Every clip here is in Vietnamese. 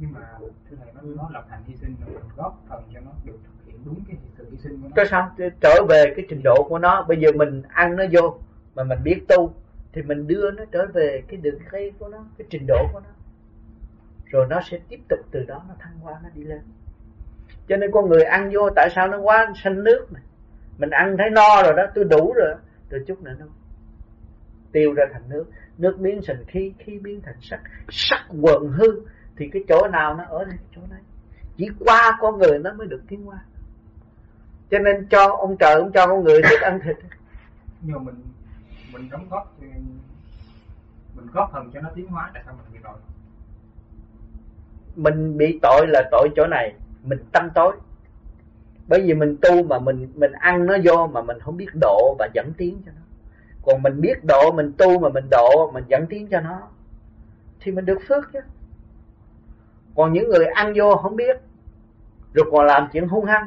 Nhưng mà thưa thầy, nó lập thành hy sinh rồi mình góp phần cho nó được thực hiện đúng cái sự hy sinh của nó. Cái sao trở về cái trình độ của nó. Bây giờ mình ăn nó vô mà mình biết tu thì mình đưa nó trở về cái đường cây của nó, cái trình độ của nó, rồi nó sẽ tiếp tục từ đó nó thăng hoa, nó đi lên. Cho nên con người ăn vô tại sao nó quá xanh nước này. Mình ăn thấy no rồi đó, tôi đủ rồi, rồi chút nữa nó tiêu ra thành nước, nước biến thành khí, khí biến thành sắc, sắc quần hư, thì cái chỗ nào nó ở đây, chỗ này. Chỉ qua con người nó mới được tiến hóa. Cho nên cho ông trời, ông cho con người thích ăn thịt. Nhưng mà mình đóng góp, mình góp phần cho nó tiến hóa, tại sao mình bị tội? Mình bị tội là tội chỗ này, mình tâm tối. Bởi vì mình tu mà mình ăn nó vô mà mình không biết độ và dẫn tiến cho nó. Còn mình biết độ, mình tu mà mình độ, mình dẫn tiến cho nó, thì mình được phước chứ. Còn những người ăn vô không biết, rồi còn làm chuyện hung hăng,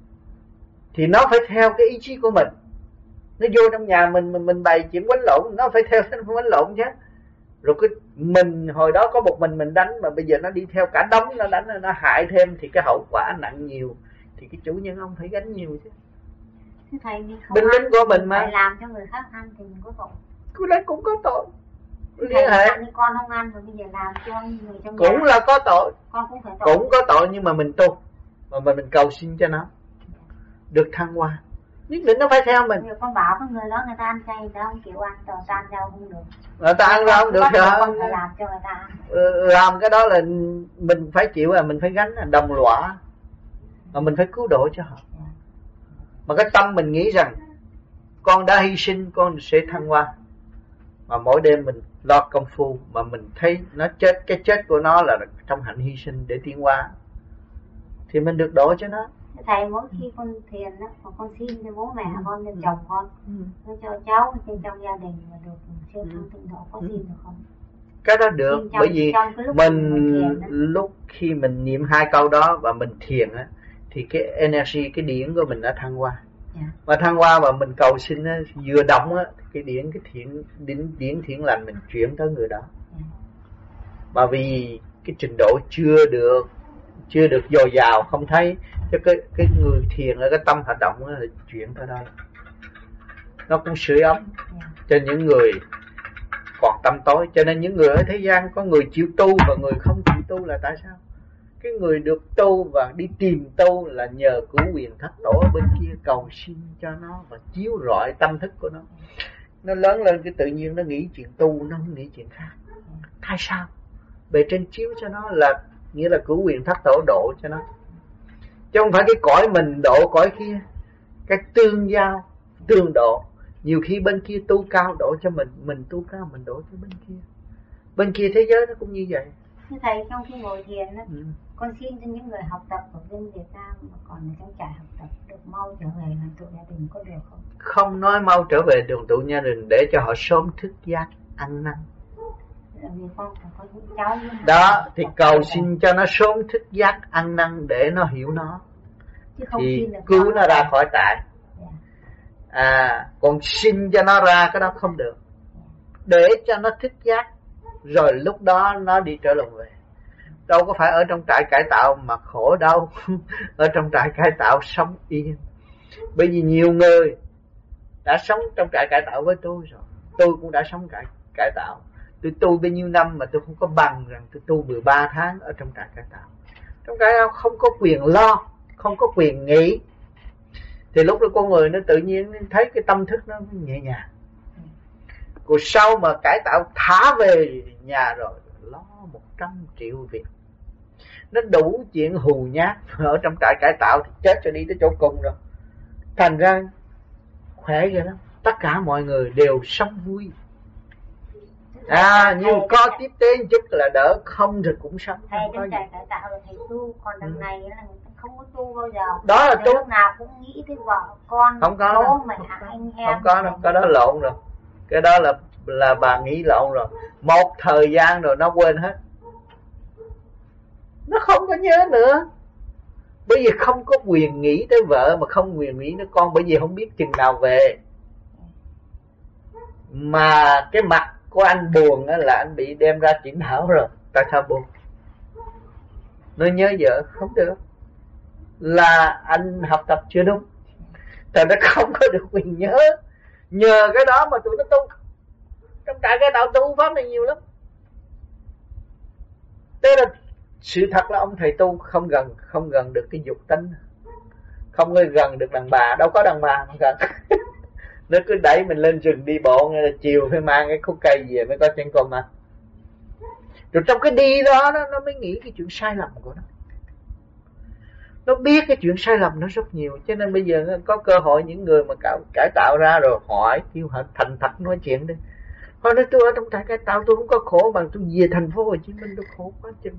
thì nó phải theo cái ý chí của mình. Nó vô trong nhà mình bày chuyện quánh lộn, nó phải theo nó quánh lộn chứ. Rồi cái mình hồi đó có một mình đánh, mà bây giờ nó đi theo cả đống nó đánh, nó hại thêm, thì cái hậu quả nặng nhiều, thì cái chủ nhân ông phải gánh nhiều chứ. Thầy binh lính của mình mà phải làm cho người khác ăn thì mình có tội. Cái đấy cũng có tội. Liên hệ con không ăn rồi bây giờ làm cho người trong nhà cũng là có tội. Con cũng phải tội. Cũng có tội, nhưng mà mình tu mà mình cầu xin cho nó được thăng hoa, nhất định nó phải theo mình. Con bảo cái người đó người ta ăn chay, người ta không chịu ăn, toàn ta ăn rau không được. Người ta ăn rau không được rồi. Con phải làm cho người ta ăn. Làm cái đó là mình phải chịu, là mình phải gánh đồng lõa, mà mình phải cứu độ cho họ. Mà cái tâm mình nghĩ rằng con đã hy sinh, con sẽ thăng hoa, mà mỗi đêm mình lo công phu, mà mình thấy nó chết, cái chết của nó là trong hạnh hy sinh để tiến hóa, thì mình được độ cho nó. Thầy mỗi khi con thiền đó, con xin cho bố mẹ con, cho chồng con, cho cháu trên trong gia đình mà được siêu thăng tịnh độ, có xin được không? Cái đó được, bởi vì mình lúc khi mình niệm 2 câu đó và mình thiền á, thì cái energy, cái điển của mình đã thăng hoa. Mà thăng hoa mà mình cầu xin á, vừa động á, cái điển, cái điển thiện lành mình chuyển tới người đó. Mà vì cái trình độ chưa được dồi dào, không thấy, cho cái người thiền ở cái tâm hoạt động á, là chuyển tới đây. Nó cũng sưởi ấm cho những người còn tâm tối. Cho nên những người ở thế gian có người chịu tu và người không chịu tu là tại sao? Cái người được tu và đi tìm tu là nhờ cửu quyền thất tổ ở bên kia cầu xin cho nó và chiếu rọi tâm thức của nó. Nó lớn lên cái tự nhiên nó nghĩ chuyện tu, nó không nghĩ chuyện khác. Tại sao? Bề trên chiếu cho nó là nghĩa là cửu quyền thất tổ độ cho nó, chứ không phải cái cõi mình độ cõi kia. Cái tương giao, tương độ. Nhiều khi bên kia tu cao độ cho mình tu cao mình độ cho bên kia. Bên kia thế giới nó cũng như vậy. Thưa thầy, trong khi ngồi thiền đó, con xin cho những người học tập ở bên Việt Nam mà còn ở trong trại học tập được mau trở về đoàn tụ gia đình, có được không? Không nói mau trở về đoàn tụ gia đình, để cho họ sớm thức giác ăn năn. Vì con phải có những cháu đó thì cầu xin cho nó sớm thức giác ăn năn để nó hiểu nó, thì cứu nó ra khỏi trại. Còn xin cho nó ra cái đó không được, để cho nó thức giác rồi lúc đó nó đi trở lòng về. Đâu có phải ở trong trại cải tạo mà khổ đâu. Ở trong trại cải tạo sống yên. Bởi vì nhiều người đã sống trong trại cải tạo với tôi rồi. Tôi cũng đã sống cải tạo. Tôi tu bao nhiêu năm mà tôi không có bằng rằng tôi tu 13 tháng ở trong trại cải tạo. Trong trại cải tạo không có quyền lo, không có quyền nghĩ. Thì lúc đó con người nó tự nhiên thấy cái tâm thức nó nhẹ nhàng. Rồi sau mà cải tạo thả về nhà rồi, lo 100 triệu việc. Nó đủ chuyện hù nhát ở trong trại cải tạo thì chết cho đi tới chỗ cùng rồi. Thành ra khỏe vậy lắm. Tất cả mọi người đều sống vui. Nhưng có tiếp tế chút là đỡ, không thì cũng sống. Thầy trong trại cải tạo là thầy tu, còn đằng này là không có tu bao giờ. Đó là tu. Lúc nào cũng nghĩ tới vợ con, không có bố mẹ, anh em. Không có đâu, cái đó lộn rồi. Cái đó là bà nghĩ lộn rồi. Một thời gian rồi nó quên hết. Nó không có nhớ nữa. Bởi vì không có quyền nghĩ tới vợ mà không quyền nghĩ tới con, bởi vì không biết chừng nào về. Mà cái mặt của anh buồn là anh bị đem ra triển thảo rồi. Tại sao buồn? nó nhớ vợ không được, là anh học tập chưa đúng, tại nó không có được quyền nhớ. Nhờ cái đó mà tụi nó tu. Trong trại cái đạo tu pháp này nhiều lắm. Thế là sự thật là ông thầy tu không gần được cái dục tánh, không gần được đàn bà, đâu có đàn bà mà gần. Nó cứ đẩy mình lên rừng đi bộ, nghe là chiều phải mang cái khúc cây về mới có chén cơm ăn. Rồi trong cái đi đó nó mới nghĩ cái chuyện sai lầm của nó. Nó biết cái chuyện sai lầm nó rất nhiều. Cho nên bây giờ có cơ hội những người mà cải tạo ra rồi hỏi, kêu họ thành thật nói chuyện đi. Họ nói tôi ở trong trại cải tạo tôi không có khổ bằng tôi về thành phố Hồ Chí Minh tôi khổ quá chừng.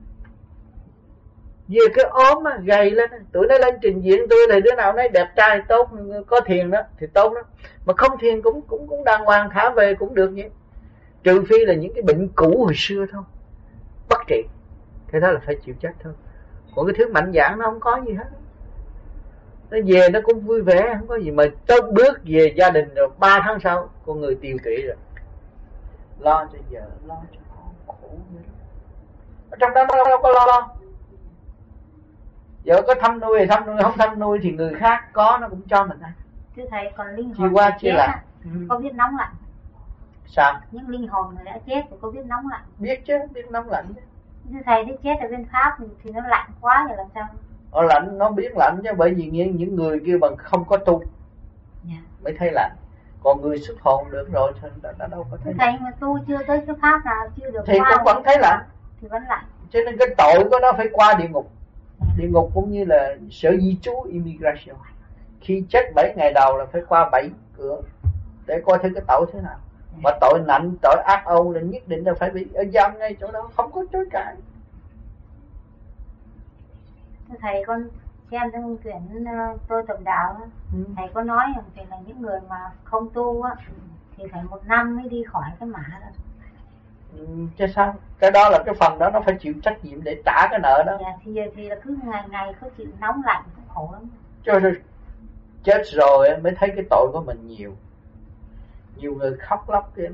Về cái ốm á, gầy lên, tụi nó lên trình diễn tôi thì đứa nào nói đẹp trai tốt, có thiền đó thì tốt đó, mà không thiền cũng đàng hoàng thả về cũng được vậy. Trừ phi là những cái bệnh cũ hồi xưa thôi, bất trị, cái đó là phải chịu trách thôi. Còn cái thứ mạnh dạn nó không có gì hết, nó về nó cũng vui vẻ, không có gì. Mà tới bước về gia đình rồi 3 tháng sau con người tiêu tụy rồi, lo cho vợ, lo cho con, khổ vậy đó. Ở trong đó nó đâu có lo. Vợ có thăm nuôi thì thăm nuôi, không thăm nuôi thì người khác có nó cũng cho mình ăn. Thưa thầy, còn linh hồn qua chia lại có biết nóng lạnh? Sao? Những linh hồn người đã chết thì có biết nóng lạnh? Biết chứ, biết nóng lạnh chứ. Thưa thầy, nếu chết ở bên Pháp thì nó lạnh quá thì làm sao? Lạnh, nó biết lạnh chứ, bởi vì những người kia bằng không có tu mới thấy lạnh. Còn người xuất hồn được rồi thì nó đâu có thấy. Thầy mà tu chưa tới cái Pháp nào, chưa được thì qua cũng vẫn thấy lạnh, thì vẫn lạnh. cho nên cái tội của nó phải qua địa ngục. Địa ngục cũng như là sở di trú immigration, khi chết 7 ngày đầu là phải qua 7 cửa để coi thử cái tội thế nào. Mà tội nặng, tội ác ôn là nhất định là phải bị ở giam ngay chỗ đó, không có chối cãi. Thưa thầy, con xem trong quyển Tôi Tập Đạo đó, thầy có nói rằng là những người mà không tu á thì phải 1 năm mới đi khỏi cái mã đó. Chứ sao? Cái đó là cái phần đó nó phải chịu trách nhiệm để trả cái nợ đó. Dạ, thì là cứ ngày có chịu nóng lạnh cũng khổ lắm. Cho rồi chết rồi mới thấy cái tội của mình nhiều. Nhiều người khóc lóc kia lắm,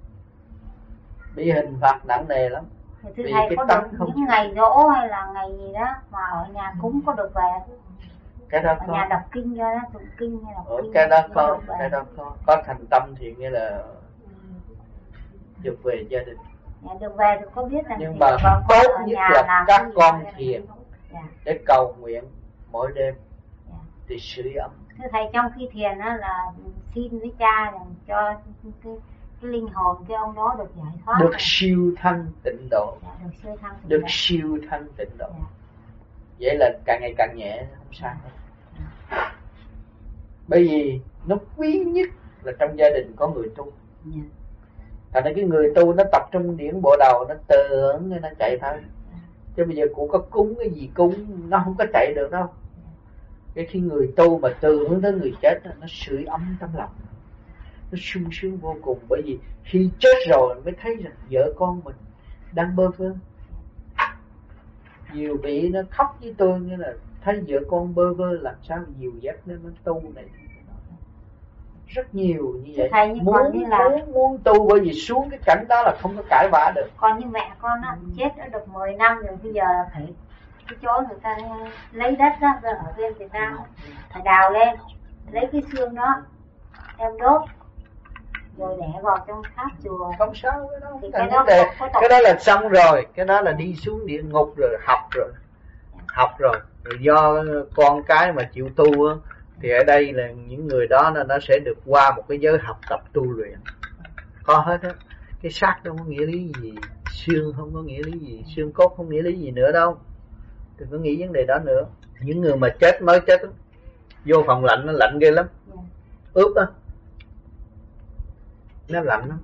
bị hình phạt nặng nề lắm. Thưa thầy, có được những ngày dỗ hay là ngày gì đó mà ở nhà cúng có được về? Cái đó ở nhà đọc kinh cho đó, tụng kinh hay đọc kinh. Cái đó có thành tâm thì nghĩa là được về gia đình. Dạ, được về thì có biết rằng nhưng mà tốt nhất là các con thiền để cầu nguyện mỗi đêm thì sưởi ấm. Thưa thầy, trong khi thiền á là xin với cha rằng cho cái linh hồn cái ông đó được giải thoát, được siêu thanh tịnh độ. Được siêu thanh tịnh độ. Vậy là càng ngày càng nhẹ, không sao hết. Bởi vì nó quý nhất là trong gia đình có người tu. Thành ra cái người tu nó tập trung điển bộ đầu, nó tưởng nó chạy thôi. Chứ bây giờ cũng có cúng cái gì cúng, nó không có chạy được đâu. Cái khi người tu mà từ hướng tới người chết, nó sưởi ấm trong lòng, nó sung sướng vô cùng. Bởi vì khi chết rồi mới thấy rằng vợ con mình đang bơ vơ. Nhiều vị nó khóc với tôi như là thấy vợ con bơ vơ, làm sao dìu dắt nó tu này. Rất nhiều như vậy. Thầy, muốn tu, bởi vì xuống cái cảnh đó là không có cãi vã được. Còn như mẹ con á, chết đã được 10 năm rồi, bây giờ là phải cái chỗ người ta lấy đất đó, ở bên Việt Nam phải đào lên, lấy cái xương đó em đốt rồi để vào trong tháp chùa. Không sao, cái đó là xong rồi, cái đó là đi xuống địa ngục rồi, học rồi. Rồi do con cái mà chịu tu á, thì ở đây là những người đó nó sẽ được qua một cái giới học tập tu luyện. Có hết á. Cái xác đâu có nghĩa lý gì, xương không có nghĩa lý gì, xương cốt không nghĩa lý gì nữa đâu. Đừng có nghĩ vấn đề đó nữa. Những người mà chết mới chết vô phòng lạnh, nó lạnh ghê lắm, ướp á, nó lạnh lắm.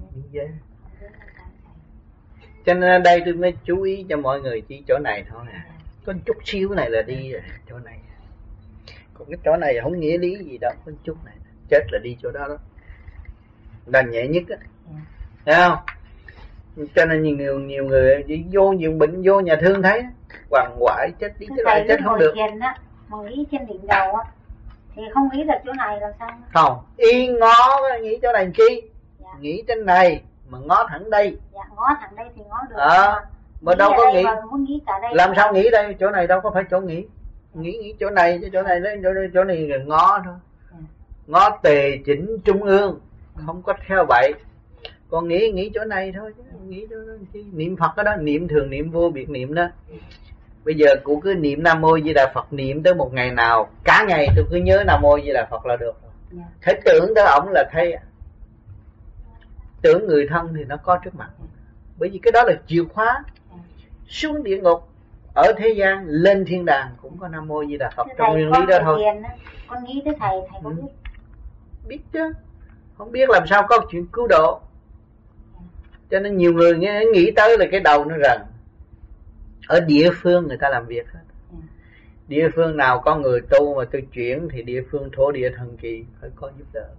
Cho nên ở đây tôi mới chú ý cho mọi người chỉ chỗ này thôi à. Có chút xíu này là đi rồi, chỗ này. Còn cái chỗ này không nghĩa lý gì đâu, có chút này chết là đi chỗ đó đó, là nhẹ nhất á, thấy không? Cho nên nhiều người vô nhiều bệnh vô nhà thương thấy quằn quại chết đi chết lại, chết không được. Á, mà nghĩ trên đỉnh đầu á thì không nghĩ được chỗ này làm sao? Không, y ngó nghĩ chỗ này chi? Nghĩ trên này mà ngó thẳng đây. Dạ, ngó thẳng đây thì ngó được. Mà đâu có nghĩ. Nghĩ làm sao nghĩ đây? Chỗ này đâu có phải chỗ nghĩ. Nghĩ chỗ này, chỗ này chỗ này là ngó thôi. Ngó tề chỉnh trung ương, không có theo vậy. Còn nghĩ chỗ này thôi, nghĩ chỗ đó chi. Niệm Phật đó, niệm thường niệm vô biệt niệm đó. Bây giờ cụ cứ niệm Nam Mô Di Đà Phật, niệm tới một ngày nào, cả ngày tôi cứ nhớ Nam Mô Di Đà Phật là được. Thấy tưởng tới ổng là thấy. Tưởng người thân thì nó có trước mặt. Bởi vì cái đó là chìa khóa. Xuống địa ngục, ở thế gian, lên thiên đàng cũng có Nam Mô Di Đà Phật trong nguyên lý đó thôi. Con nghĩ tới thầy có biết? Biết chứ. Không biết làm sao có chuyện cứu độ. Cho nên nhiều người nghĩ tới là cái đầu nó rần. Ở địa phương người ta làm việc hết. Địa phương nào có người tu mà tôi chuyển thì địa phương thổ địa thần kỳ phải có giúp đỡ.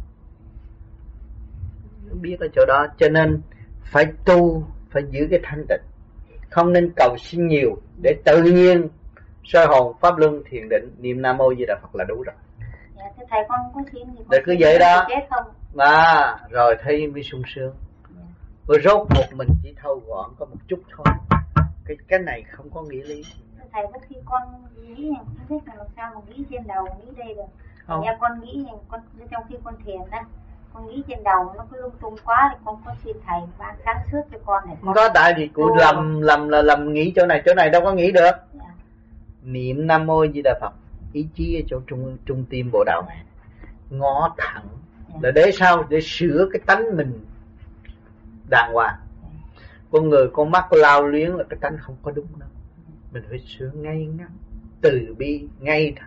Biết ở chỗ đó. Cho nên phải tu, phải giữ cái thanh tịnh. Không nên cầu xin nhiều. Để tự nhiên soi hồn, pháp luân, thiền định, niệm Nam Mô Di Đà Phật là đủ rồi. Dạ, thưa thầy con có xin gì để cứ vậy đó mà rồi thấy mới sung sướng. Rồi rốt cuộc mình chỉ thâu gọn có một chút thôi. Cái này không có nghĩa lý. Thầy có khi con nghĩ không biết là làm sao mà nghĩ trên đầu, nghĩ đây được. Nhà con nghĩ con trong khi con thiền đó, con nghĩ trên đầu nó cứ lung tung quá thì con có xin thầy ban sáng suốt cho con này. Không có, tại vì cụ lầm nghĩ chỗ này đâu có nghĩ được. Niệm Nam Mô Di Đà Phật, ý chí ở chỗ trung tim bộ đầu này, ngó thẳng là để sao? Để sửa cái tánh mình đàng hoàng. Con người con mắt lao luyến là cái tánh không có đúng đâu. Mình phải sửa ngay ngắn, từ bi, ngay thẳng.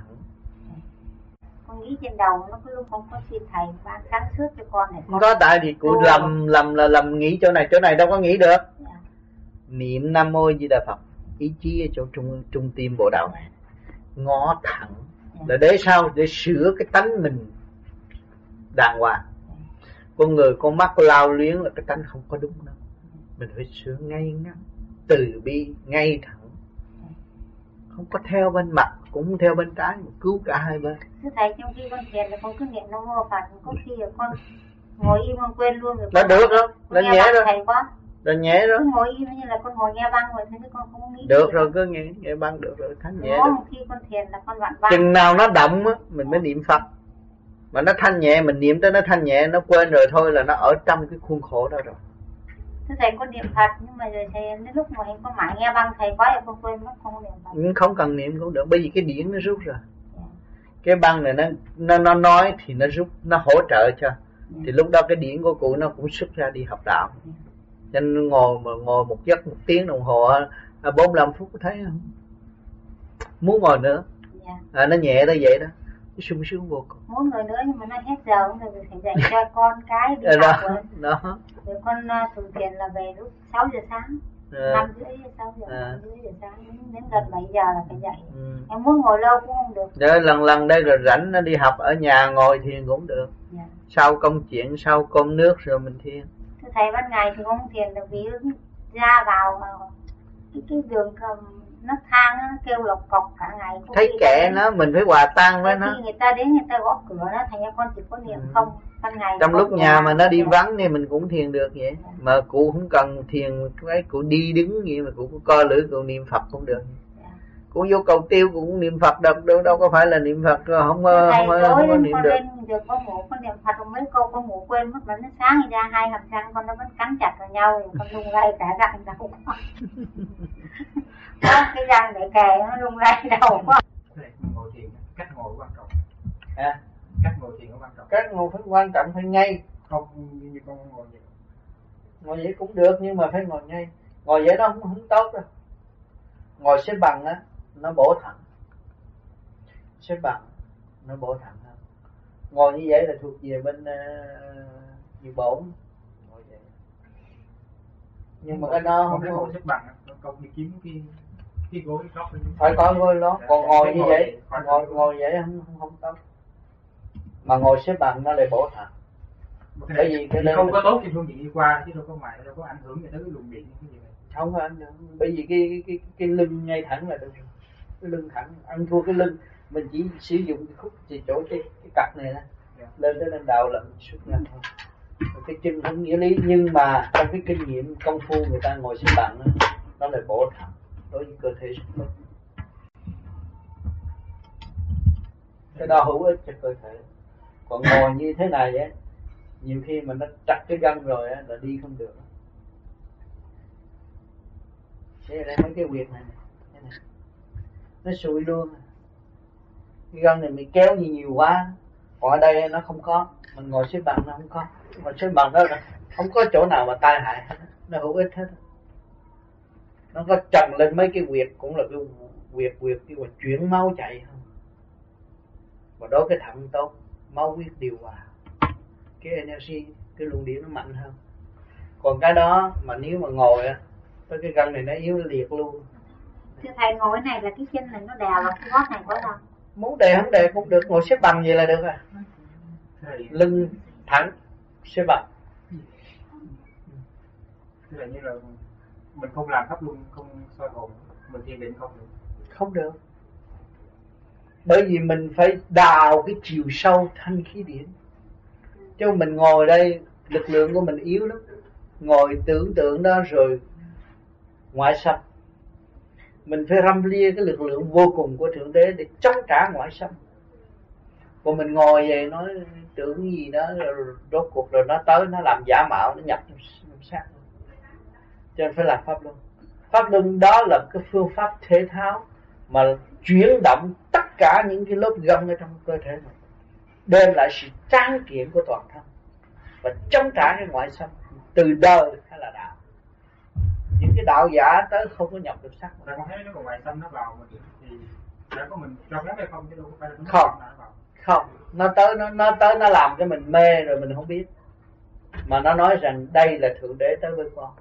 Con nghĩ trên đầu nó cứ luôn không có xin thầy ban sáng suốt cho con này. Không có, tại vì cụ lầm nghĩ chỗ này đâu có nghĩ được. Niệm Nam Mô Di Đà Phật, ý chí ở chỗ trung tim bộ đầu này, ngó thẳng là để sao? Để sửa cái tánh mình đàng hoàng. Con người con mắt lao luyến là cái tánh không có đúng đâu. Mình phải sửa ngay ngắn, từ bi, ngay thẳng. Không có theo bên mặt, cũng không theo bên trái, mà cứu cả hai bên. Thưa thầy, trong khi con thiền là con cứ niệm Nam Mô Phật, có khi là con ngồi im con quên luôn rồi. Nó được không? Nó nhẹ rồi. Thầy quá. Nó nhẹ rồi. Cứ ngồi im như là con ngồi nghe băng rồi, thế con không nghĩ. Được rồi, cứ nghe băng được rồi, thanh nhẹ rồi. Khi con thiền là con vặn băng. Chừng nào nó động á, mình mới niệm Phật. Mà nó thanh nhẹ, mình niệm tới nó thanh nhẹ, nó quên rồi thôi là nó ở trong cái khuôn khổ đó rồi. Thưa thầy, con niệm Phật, nhưng mà rồi thầy đến lúc mà con mãi nghe băng thầy quá thì con quên mất, không niệm Phật. Không cần niệm cũng được, bởi vì cái điển nó rút rồi. Cái băng này nó nói thì nó rút, nó hỗ trợ cho. Thì lúc đó cái điển của cụ nó cũng xuất ra đi học đạo. Cho nên ngồi một giấc 1 tiếng đồng hồ 45 phút thấy không? Muốn ngồi nữa. Nó nhẹ tới vậy đó. Nó sung sướng vô cùng. Muốn ngồi nữa nhưng mà nó hết giờ rồi phải dạy cho con cái đi học rồi. Đó. Rồi con thường thiền là về lúc 6 giờ sáng. 5 rưỡi 6 giờ, 5 rưỡi giờ sáng đến gần 7 giờ là phải dậy. Em muốn ngồi lâu cũng không được. Rồi lần đây rồi rảnh nó đi học ở nhà ngồi thiền cũng được. Sau công chuyện, sau cơm nước rồi mình thiền. Thưa thầy, ban ngày thì không thiền được vì ra vào cái đường nấc thang nó kêu lộc cọc cả ngày. Thấy kệ nó, mình phải hòa tan với nó. Khi người ta đến người ta gõ cửa đó, thành ra con chỉ có niệm không. Ban ngày trong lúc nhà mà nó đi vắng thì mình cũng thiền được vậy. Mà cụ không cần thiền, cái cụ đi đứng vậy mà cụ co lưỡi cụ niệm Phật cũng được. Cụ vô cầu tiêu cũng niệm Phật được, đâu có phải là niệm Phật không có niệm con được. Lên được có ngủ con niệm Phật mấy câu con ngủ quên mất, mà nó sáng ra hai hàm răng con nó vẫn cắn chặt vào nhau rồi con lung lay cả răng đầu. Cái răng để kề nó lung lay đầu quá. Ngồi thiền, cách ngồi quan trọng. Cách ngồi thiền quan trọng. Cách ngồi phải quan trọng, phải ngay. Không như con ngồi vậy. Ngồi vậy cũng được nhưng mà phải ngồi ngay. Ngồi vậy nó không tốt đâu. Ngồi xếp bằng á, nó bổ thẳng. Xếp bằng, nó bổ thẳng hơn. Ngồi như vậy là thuộc về bên như bổn. Ngồi vậy. Nhưng mà cái đó không có xếp bằng, con đi kiếm cái gối lót. Phải có gối lót, còn ngồi như vậy, ngồi vậy không tốt. Mà ngồi xếp bằng nó lại bổ thẳng. Bởi vì cái không có tốt thì phương diện đi qua chứ đâu có mày đâu có ảnh hưởng gì tới cái luồng điện cái gì này. Không có ảnh hưởng, bởi vì cái lưng ngay thẳng là được. Cái lưng thẳng, ăn thua cái lưng, mình chỉ sử dụng cái khúc chỉ chỗ cái cặp này đó. Lên tới lên đầu là mình xuất ra thôi. Cái chân không nghĩa lý, nhưng mà trong cái kinh nghiệm công phu người ta ngồi xếp bằng đó, nó lại bổ thận đối với cơ thể rất tốt. Cái đó hữu ích cho cơ thể. Còn ngồi như thế này á, nhiều khi mà nó chặt cái gân rồi á là đi không được. Thế đây mấy cái huyệt này, nó sụi luôn. Cái gân này mình kéo nhiều quá, còn ở đây nó không có. Mình ngồi xếp bằng nó không có. Ngồi xếp bằng đó là không có chỗ nào mà tai hại hết, nó hữu ích hết. Nó có trần lên mấy cái huyệt cũng là cái huyệt cái chuyển máu chạy không. Và đối cái thận tốt, máu huyết điều hòa, cái energy, cái luồng điện nó mạnh hơn. Còn cái đó mà nếu mà ngồi á, cái gân này nó yếu liệt luôn. Thưa thầy, ngồi này là cái chân này nó đè vào cái gót này có đâu? Muốn đè không đè cũng được, ngồi xếp bằng vậy là được à. Lưng thẳng, xếp bằng. Tức là như là mình không làm pháp luân, không soi hồn, mình thiền định không được. Không được. Bởi vì mình phải đào cái chiều sâu thanh khí điển. Chứ mình ngồi đây, lực lượng của mình yếu lắm. Ngồi tưởng tượng đó rồi ngoại xâm. Mình phải răm lia cái lực lượng vô cùng của Thượng Đế để chống trả ngoại xâm. Còn mình ngồi vậy nói tưởng gì đó, rồi rốt cuộc rồi nó tới, nó làm giả mạo, nó nhập trong xác. Cho nên phải làm pháp luân. Pháp luân đó là cái phương pháp thể thao mà chuyển động tất cả những cái lớp gân ở trong cơ thể mình, đem lại sự tráng kiện của toàn thân và chống trả cái ngoại xâm từ đời hay là đạo. Những cái đạo giả tới không có nhập được sắc. Mà con thấy nếu mà ngoại xâm nó vào mình thì đã có mình cho phép hay không, chứ đâu có phải là nó không vào. Không, nó tới nó làm cho mình mê rồi mình không biết. Mà nó nói rằng đây là Thượng Đế tới với con.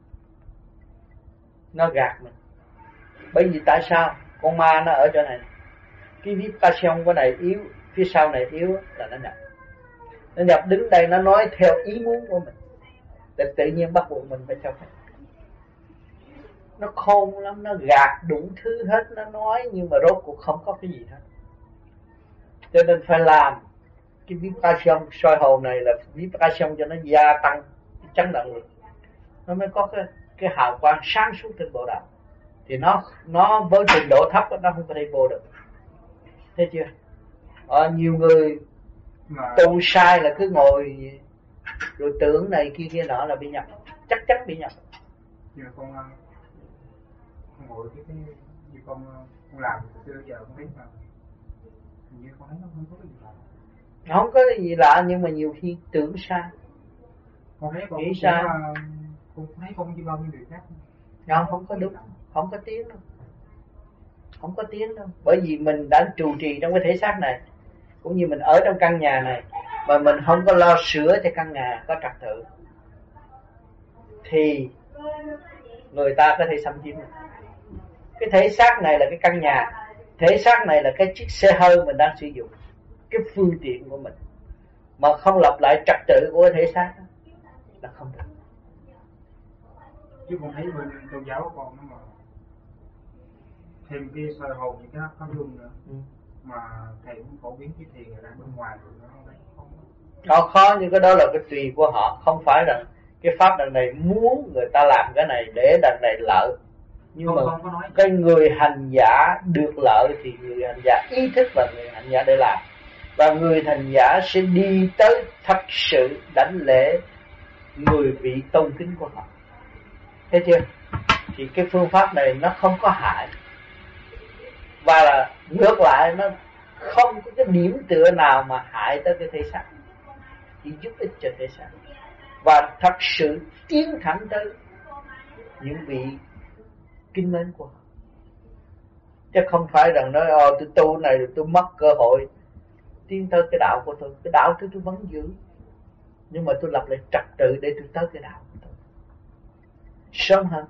Nó gạt mình. Bởi vì tại sao? Con ma nó ở chỗ này. Cái vibration của này yếu, phía sau này yếu là nó nhập. Nó nhập đứng đây nó nói theo ý muốn của mình. Để tự nhiên bắt buộc mình phải cho phép. Nó khôn lắm, nó gạt đủ thứ hết, nó nói nhưng mà rốt cuộc không có cái gì hết. Cho nên phải làm cái vibration soi hồn này là vibration cho nó gia tăng cái chấn động lực. Nó mới có cái hào quang sáng suốt trên bộ đạo. Thì nó với trình độ thấp nó không có thể vô được. Thấy chưa? Nhiều người tu sai là cứ ngồi rồi tưởng này kia nọ là bị nhập, chắc bị nhập. Nhưng mà con ngồi cái như con làm từ xưa giờ con thấy mà hình như con thấy nó không có cái gì lạ. Không có cái gì lạ nhưng mà nhiều khi tưởng sai. Con thấy con nghĩ sai. Con thấy con như bao nhiêu người khác. Không có đúng, không có tiếng đâu. Không có tiếng đâu. Bởi vì mình đã trụ trì trong cái thể xác này, cũng như mình ở trong căn nhà này mà mình không có lo sửa cho căn nhà có trật tự thì người ta có thể xâm chiếm. Cái thể xác này là cái căn nhà, thể xác này là cái chiếc xe hơi mình đang sử dụng, cái phương tiện của mình, mà không lập lại trật tự của thể xác đó, là không được. Chứ con thấy bên tôn giáo của con nó mà thêm cái soi hồn những cái pháp luân nữa, mà thầy cũng phổ biến cái thiền ở bên ngoài rồi nó không khó, nhưng cái đó là cái tùy của họ. Không phải rằng cái pháp đằng này muốn người ta làm cái này để đằng này lợi, nhưng mà cái người hành giả được lợi thì người hành giả ý thức và người hành giả để làm, và người hành giả sẽ đi tới thật sự đảnh lễ người vị tôn kính của họ. Thấy chưa? Thì cái phương pháp này nó không có hại, và là ngược lại nó không có cái điểm tựa nào mà hại tới cái thể xác, chỉ giúp ích cho thể xác và thật sự tiến thẳng tới những vị kính mến của họ. Chứ không phải rằng nói tôi tu này rồi tôi mất cơ hội tiến tới cái đạo của tôi. Cái đạo tôi vẫn giữ, nhưng mà tôi lập lại trật tự để tôi tới cái đạo của tôi sớm hơn.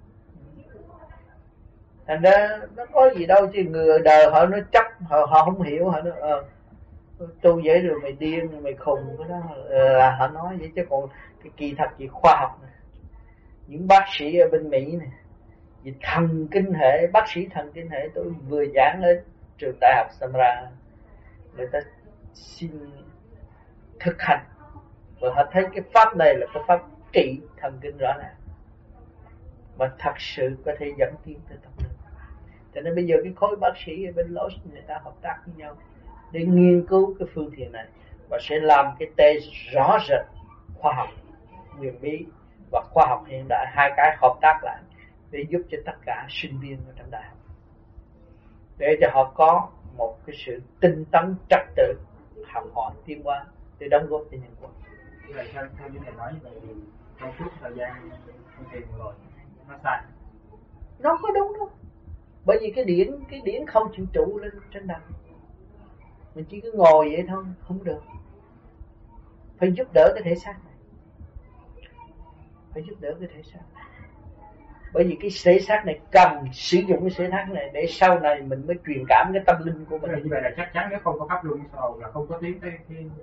Thành ra nó có gì đâu, chứ người đời họ nói chấp, họ không hiểu, họ nói tu vậy rồi mày điên, mày khùng, cái đó là họ nói vậy. Chứ còn cái kỳ thật gì khoa học này. Những bác sĩ ở bên Mỹ này, vì thần kinh hệ, bác sĩ thần kinh hệ, tôi vừa giảng ở trường đại học Samara, người ta xin thực hành và họ thấy cái pháp này là cái pháp trị thần kinh rõ ràng. mà thật sự có thể dẫn tiến tới tâm linh. Cho nên bây giờ cái khối bác sĩ ở bên Los người ta hợp tác với nhau để nghiên cứu cái phương tiện này và sẽ làm cái test rõ rệt khoa học huyền bí và khoa học hiện đại, hai cái hợp tác lại để giúp cho tất cả sinh viên ở trong đại học, để cho họ có một cái sự tinh tấn trật tự học hỏi tiến hóa để đóng góp cho nhân quả. Vậy theo như thầy nói như vậy thì trong suốt thời gian không tìm rồi nó sai. Nó không có đúng đâu. Bởi vì cái điển không chịu trụ lên trên đầu. Mình chỉ cứ ngồi vậy thôi, không được. Phải giúp đỡ cái thể xác này. Phải giúp đỡ cái thể xác này. Bởi vì cái thể xác này cần sử dụng cái thể xác này để sau này mình mới truyền cảm cái tâm linh của mình. Như vậy là chắc chắn nếu không có pháp luân sau là không có tiến tới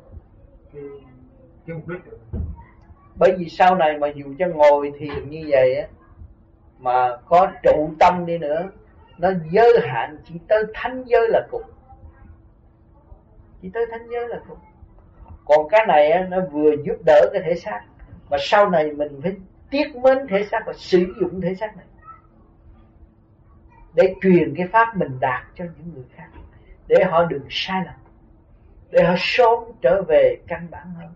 cái mục đích được. Bởi vì sau này mà dù cho ngồi thiền như vậy á, mà có trụ tâm đi nữa, nó giới hạn chỉ tới thánh giới là cùng. Chỉ tới thánh giới là cùng. Còn cái này á, nó vừa giúp đỡ cái thể xác, mà sau này mình phải tiếc mến thể xác và sử dụng thể xác này để truyền cái pháp mình đạt cho những người khác, để họ đừng sai lầm, để họ sớm trở về căn bản hơn.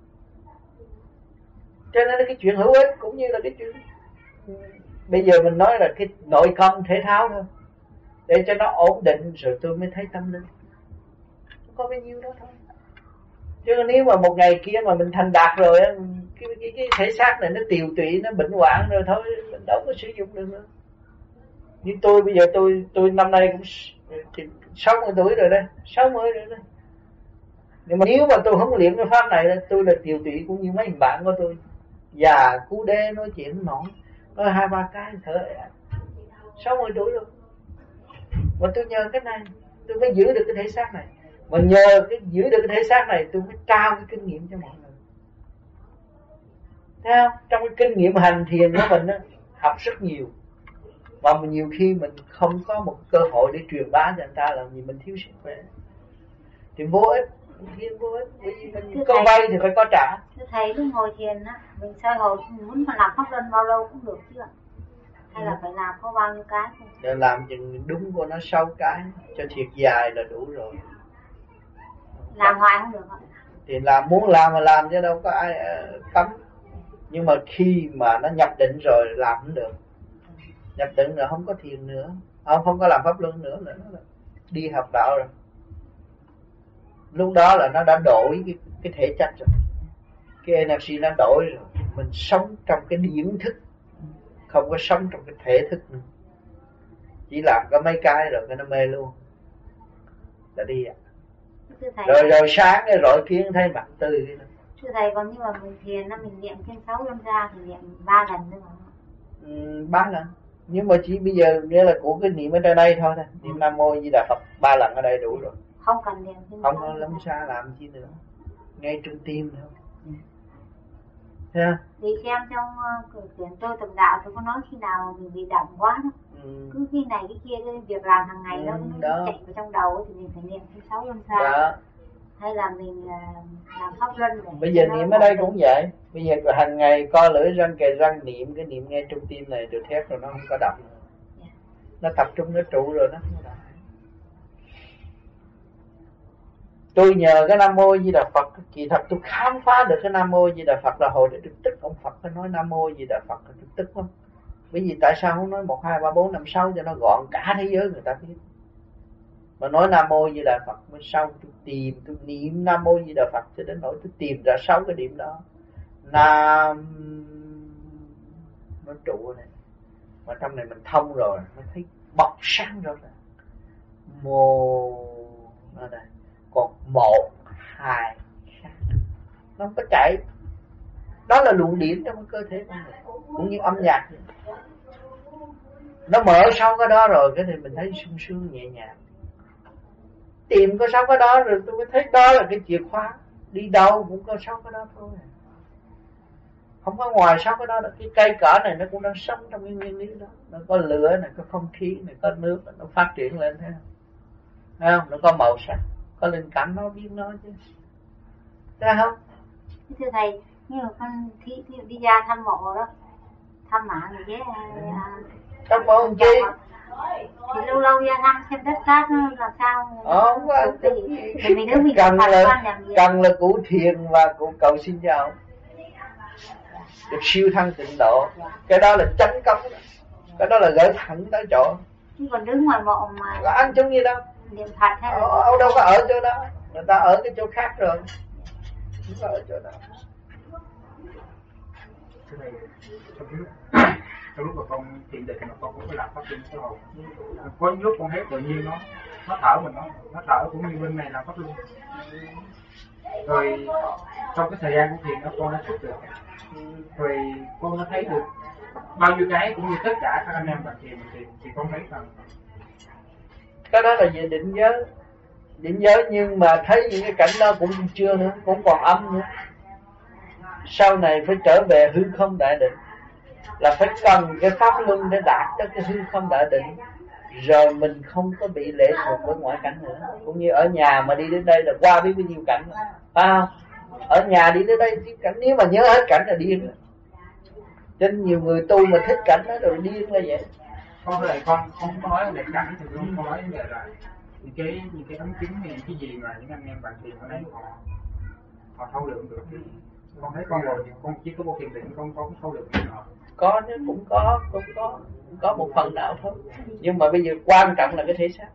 Cho nên cái chuyện hữu ích cũng như là cái chuyện bây giờ mình nói là cái nội công thể thao thôi, để cho nó ổn định rồi tôi mới thấy tâm linh. Có bao nhiêu đó thôi. Chứ nếu mà một ngày kia mà mình thành đạt rồi á, cái thể xác này nó tiều tụy, nó bệnh hoạn rồi thôi, mình đâu có sử dụng được nữa. Như tôi bây giờ tôi năm nay cũng 60 tuổi rồi đây, 60 rồi đây. Nhưng mà nếu mà tôi không luyện cái pháp này, tôi là tiều tụy cũng như mấy bạn của tôi, già cú đê nói chuyện nổi, nói 2-3 cái thở 60 tuổi rồi. Mà tôi nhờ cái này tôi mới giữ được cái thể xác này, mà nhờ cái giữ được cái thể xác này tôi mới trao cái kinh nghiệm cho mọi người. Thấy không? Trong cái kinh nghiệm hành thiền của mình á, học rất nhiều, và nhiều khi mình không có một cơ hội để truyền bá cho người ta, là vì mình thiếu sức khỏe thì vô ích. Thiền vô ích, bởi vì mình có vay thì phải có trả. Thưa thầy, lúc ngồi thiền á, mình soi hồi muốn mà làm pháp luân bao lâu cũng được chứ ạ? Hay là phải làm có bao nhiêu cái không? Để làm chừng đúng của nó 6 cái cho thiệt dài là đủ rồi. Làm hoài không được ạ? Thì làm muốn làm mà làm chứ đâu có ai cấm. Nhưng mà khi mà nó nhập định rồi làm không được. Nhập định rồi không có thiền nữa, không có làm pháp luân nữa, là nó đi học đạo rồi. Lúc đó là nó đã đổi cái thể chất rồi, cái energy nó đổi rồi. Mình sống trong cái điển thức, không có sống trong cái thể thức nữa. Chỉ làm có mấy cái rồi cái nó mê luôn, là đi ạ. Rồi sáng cái rọi kiến thấy mặt tươi. Thưa thầy, còn như mà mình thiền nó mình niệm thêm 6 luân ra thì niệm 3 lần nữa mà. 3 lần. Nhưng mà chỉ bây giờ nghĩa là của cái niệm ở trên đây thôi. Niệm Nam Mô Di Đà Phật 3 lần ở đây đủ rồi. Không cần niệm thêm. Không có lắm xa làm chi nữa. Ngay trung tim thôi. Yeah. Vì xem trong quyển tôi tầm đạo tôi có nói khi nào mình bị đậm quá đó. Cứ khi này cái kia, cái việc làm hàng ngày nó chạy vào trong đầu thì mình phải niệm thêm 6 luân xa. Hay là mình làm pháp luân để bây giờ niệm ở đây cũng vậy. Bây giờ hàng ngày co lưỡi răng kề răng niệm cái niệm ngay trung tim này được thét rồi nó không có đậm nữa. Yeah. Nó tập trung nó trụ rồi nó không có đậm. Tôi nhờ cái Nam Mô Di Đà Phật, kỳ thật tôi khám phá được cái Nam Mô Di Đà Phật là hồi để tôi tức ông Phật nói Nam Mô Di Đà Phật là tôi tức lắm. Bởi vì tại sao không nói 1, 2, 3, 4, 5, 6 cho nó gọn cả thế giới người ta biết. Mà nói Nam Mô Di Đà Phật mới sau tôi tìm, tôi niệm Nam Mô Di Đà Phật cho đến nỗi tôi tìm ra 6 cái điểm đó. Nam nó trụ này, mà trong này mình thông rồi nó thấy bọc sáng rồi. Mô ở đây, còn 1, 2 nó không có chạy. Đó là luồng điển trong cơ thể của mình, cũng như âm nhạc vậy. Nó mở sau cái đó rồi cái thì mình thấy sung sướng nhẹ nhàng. Tìm có 6 cái đó rồi tôi mới thấy đó là cái chìa khóa. Đi đâu cũng có 6 cái đó thôi. Không có ngoài 6 cái đó. Cái cây cỏ này nó cũng đang sống trong cái nguyên lý đó. Nó có lửa này, có không khí này, có nước này, nó phát triển lên thế không? Thấy không? Nó có màu sắc, có linh cảm nó biết nó chứ. Thấy không? Thưa thầy, như mà con đi ra thăm mộ đó, thăm mạng rồi với thăm con chi thì lâu lâu ra thăm xem đất cát nó làm sao. Không có thì mình cứ cần là cụ thiền và cụ cầu xin cho ông được siêu thăng tịnh độ. Cái đó là chánh công, cái đó là gửi thẳng tới chỗ. Chứ còn đứng ngoài mộ mà có ăn chung gì đâu, niệm Phật hay là ông đâu có ở chỗ đó, người ta ở cái chỗ khác rồi, không có ở chỗ đó. Trong lúc mà con thiền định mà con cũng có làm pháp luân sơ hồn, có những lúc con thấy tự nhiên nó thở mình, nó thở cũng như bên này làm pháp luân. Rồi trong cái thời gian của thiền đó con đã xuất được, rồi con đã thấy được bao nhiêu cái cũng như tất cả các anh em bạn thiền thì con thấy rằng cái đó là về định giới, nhưng mà thấy những cái cảnh đó cũng chưa nữa, cũng còn âm nữa. Sau này phải trở về hư không đại định, là phải cần cái pháp luân để đạt tới cái hư không đại định, rồi mình không có bị lệ thuộc với ngoại cảnh nữa. Cũng như ở nhà mà đi đến đây là qua biết bao nhiêu cảnh, phải không? Ở nhà đi đến đây tiếp cảnh, nếu mà nhớ hết cảnh là điên rồi. Cho nên nhiều người tu mà thích cảnh đó rồi điên là vậy. Con không có nói về cảnh, thì con nói về là những cái ấn chứng, những cái gì mà những anh em bạn thiền ở đây họ thâu lượng được. Con thấy con rồi thì con chỉ có một thiền định, con có thâu lượng được họ. Có chứ, cũng có một phần nào thôi, nhưng mà bây giờ quan trọng là cái thể xác.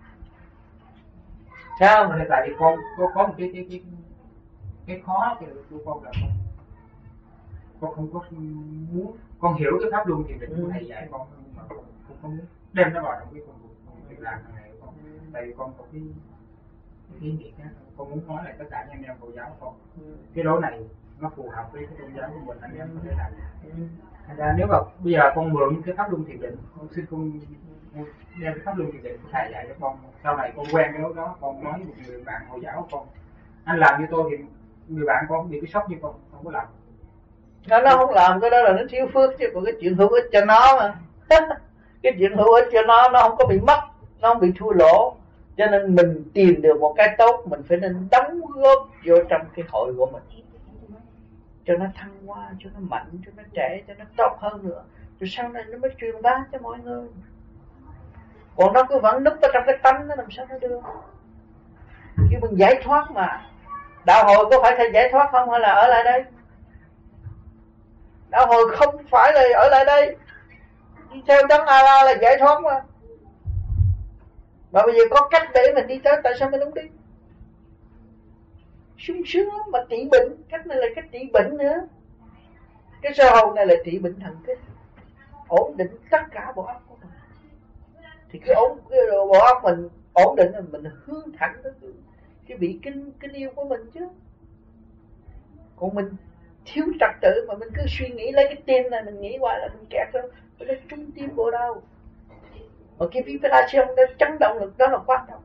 Sao? Tại vì con có một cái khó của con là con không có muốn, con hiểu cái pháp luân thiền định của thầy dạy con, nhưng mà con không muốn đem nó vào trong cái công việc làm hàng ngày của con. Tại vì con có cái ý nghĩa khác, con muốn nói lại tất cả anh em Phật giáo con cái lối này nó phù hợp với cái tôn giáo của mình, anh em có thể làm. Thành ra nếu mà bây giờ con mượn cái pháp luân thiền định, con xin con đem cái pháp luân thiền định của thầy dạy cho con, sau này con quen cái lối đó, con nói một người bạn Hồi giáo của con anh làm như tôi thì người bạn con bị cái sốc như con không có làm. Nó không làm, cái đó là nó thiếu phước, chứ còn cái chuyện hữu ích cho nó mà cái chuyện hữu ích cho nó không có bị mất, nó không bị thua lỗ. Cho nên mình tìm được một cái tốt, mình phải nên đóng góp vô trong cái hội của mình, cho nó thăng hoa, cho nó mạnh, cho nó trẻ, cho nó tốt hơn nữa, rồi sau này nó mới truyền bá cho mọi người. Còn nó cứ vẫn núp ở trong cái tánh, nó làm sao nó được. Khi mình giải thoát mà, đạo hội có phải thầy giải thoát không hay là ở lại đây? Đạo hồi không phải là ở lại đây, đi theo đấng A-la là giải thoát mà. Mà bây giờ có cách để mình đi tới, tại sao mình không đi? Sung sướng lắm, mà trị bệnh, cách này là cách trị bệnh nữa. Cái sơ hồn này là trị bệnh thần kinh, ổn định tất cả bộ óc của mình. Thì cái bộ óc mình ổn định là mình hướng thẳng tới cái vị kinh yêu của mình chứ. Còn mình thiếu trật tự mà mình cứ suy nghĩ lấy cái tim này, mình nghĩ hoài là mình kẹt rồi, nó trung tim bộ đâu. Mà cái vibration nó chấn động lực đó là quan trọng.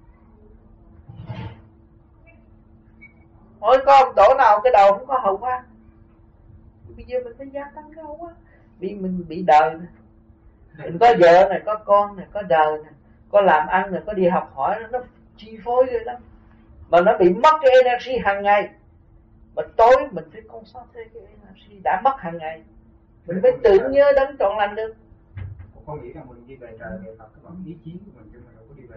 Hỏi con tổ nào cái đầu không có hậu qua. Bây giờ mình phải gia tăng cái hậu qua, vì mình bị đời này. Mình có vợ này, có con này, có đời này, có làm ăn này, có đi học hỏi, nó chi phối rồi lắm. Mà nó bị mất cái energy hàng ngày. Mà tối mình phải concentrate cái energy đã mất hàng ngày, mình mới tự nhớ đến trọn lành được. Con nghĩ rằng mình đi về trời về Phật cái bằng ý chí của mình, chứ mình đâu có đi về.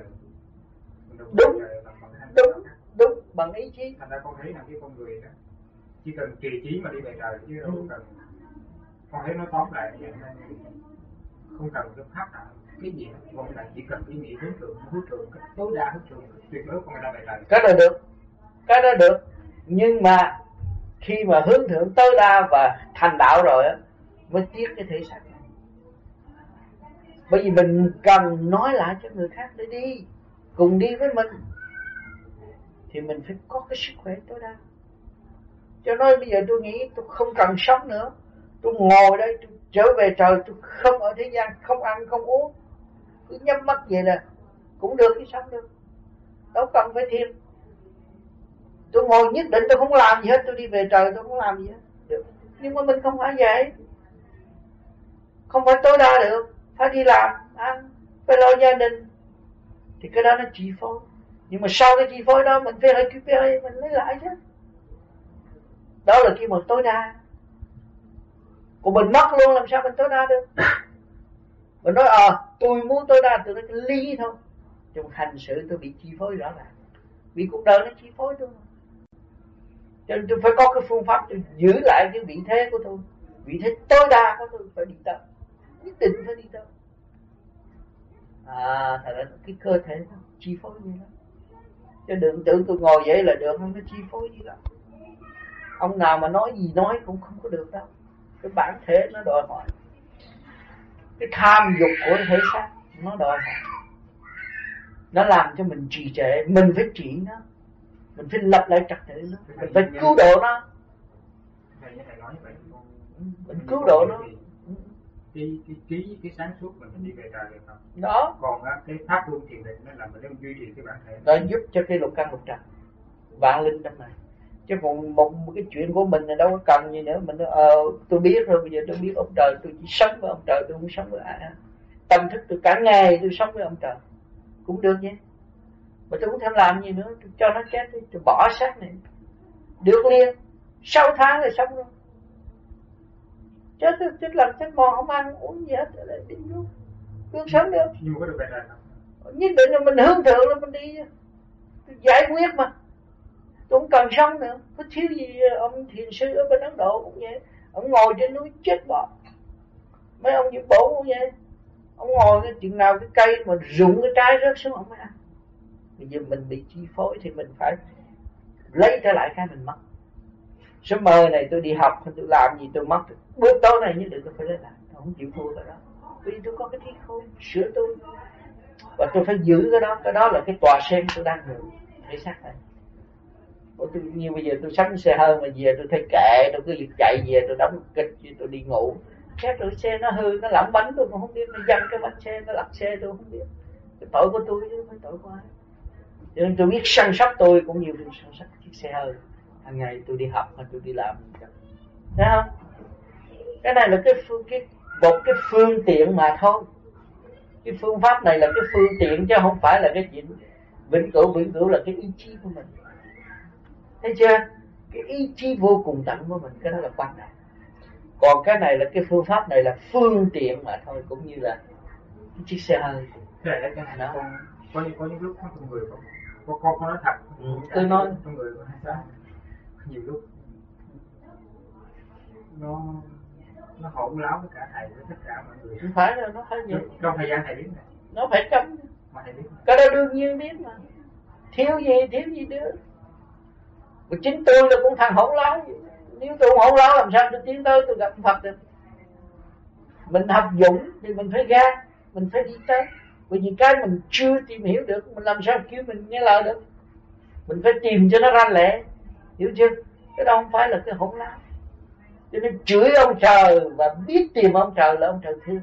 Đúng, bằng ý chí. Thành ra con thấy là cái con người đó chỉ cần trì trí mà đi về trời, chứ đâu cần. Con thấy nó tóm lại như vậy, không cần cái pháp nào, cái gì con lại chỉ cần cái nghĩ hướng thượng cái tối đa hướng thượng tuyệt đối con người ta về trời. Cái đó được, nhưng mà khi mà hướng thượng tối đa và thành đạo rồi á, mới tiếc cái thể xác này. Bởi vì mình cần nói lại cho người khác để đi, cùng đi với mình, thì mình phải có cái sức khỏe tối đa. Cho nên bây giờ tôi nghĩ tôi không cần sống nữa, tôi ngồi đây, tôi trở về trời, tôi không ở thế gian, không ăn không uống, cứ nhắm mắt vậy là cũng được, cái sống được, đâu cần phải thiền. Tôi ngồi nhất định tôi không làm gì hết, tôi đi về trời tôi không làm gì hết được. Nhưng mà mình không phải vậy, không phải tối đa được, phải đi làm ăn, phải lo gia đình, thì cái đó nó chi phối. Nhưng mà sau cái chi phối đó mình phải recuperate, mình lấy lại chứ. Đó là khi mà tối đa. Còn mình mất luôn làm sao mình tối đa được? Mình nói tôi muốn tối đa, tôi nói cái lý thôi. Trong hành sự tôi bị chi phối rõ ràng, vì cuộc đời nó chi phối tôi. Cho nên tôi phải có cái phương pháp để giữ lại cái vị thế của tôi, vị thế tối đa của tôi phải đi tới, nhất định phải đi tới. Thật ra cái cơ thể nó chi phối như đó. Chứ đừng tưởng tôi ngồi vậy là được, không có chi phối gì đâu. Ông nào mà nói gì nói cũng không có được đâu. Cái bản thể nó đòi hỏi, cái tham dục của thể xác nó đòi hỏi, nó làm cho mình trì trệ. Mình phải trị nó, mình phải lập lại trật tự nó, mình phải cứu độ nó, mình cứu độ nó. Cái sáng suốt mình đi về trời được không? Đó. Còn cái pháp luân thiền định nó làm mình duy trì cái bản thể. Nó giúp cho cái lục căn lục trần vạn linh trong này. Chứ còn một cái chuyện của mình là đâu có cần gì nữa. Mình nói tôi biết rồi, bây giờ tôi biết ông trời, tôi chỉ sống với ông trời, tôi không sống với ai. Tâm thức tôi cả ngày tôi sống với ông trời cũng được nhé. Mà tôi không thèm làm gì nữa, tôi cho nó chết đi, tôi bỏ xác này được liền. 6 tháng rồi sống rồi. Chết làm chết mòn, không ăn uống gì hết, lại đi luôn, cứ sống được. Nhưng mà có được về trời không? Nhất định là mình hướng thượng là mình đi, tôi giải quyết mà. Tôi không cần sống nữa. Có thiếu gì ông thiền sư ở bên Ấn Độ cũng vậy. Ông ngồi trên núi chết bỏ. Mấy ông Diệp Bổ cũng vậy. Ông ngồi cái chừng nào cái cây mà rụng cái trái rớt xuống ông mới ăn. Bây giờ mình bị chi phối thì mình phải lấy trở lại cái mình mất. Số mơ này tôi đi học, tôi làm gì tôi mất. Bước tối này nhất định tôi phải lấy lại. Tôi không chịu thua cái đó. Vì tôi có cái trí khôn sửa tôi. Và tôi phải giữ cái đó. Cái đó là cái tòa sen tôi đang ngủ. Để xác này. Như bây giờ tôi sắm xe hơi mà về tôi thấy kệ, tôi cứ việc chạy về tôi đóng kịch, tôi đi ngủ. Xét rồi xe nó hư, nó lỏng bánh tôi cũng không biết, nó văng cái bánh xe, nó lật xe tôi không biết. Cái tội của tôi chứ không phải tội của ai. Cho nên tôi biết săn sóc tôi cũng nhiều điều săn sóc chiếc xe hơi. Hàng ngày tôi đi học mà tôi đi làm. Thấy không? Cái này là một cái phương tiện mà thôi. Cái phương pháp này là cái phương tiện chứ không phải là cái chuyện vĩnh cửu là cái ý chí của mình. Thấy chưa? Cái ý chí vô cùng tận của mình, cái đó là quan trọng. Còn cái này là cái phương pháp này là phương tiện mà thôi, cũng như là cái chiếc xe hơi. Cái này nó có những lúc nó con người con nói thật. Tôi nói con người hay sao? Nhiều lúc nó hỗn láo với cả thầy với tất cả mọi người. Không phải đâu, nó phải vậy. Trong thời gian thầy biết này. Nó phải trong. Mà thầy biết. Cái đó đương nhiên biết mà. Thiếu gì nữa. Và chính tôi là cũng thằng hỗn láo. Nếu tôi không hỗn láo làm sao tôi tiến tới tôi gặp Phật được. Mình học dũng thì mình phải ra, mình phải đi tới. Bởi vì cái mình chưa tìm hiểu được, mình làm sao kêu mình nghe lời được. Mình phải tìm cho nó ra lẽ. Hiểu chưa? Cái đó không phải là cái hỗn láo. Cho nên chửi ông trời và biết tìm ông trời là ông trời thương.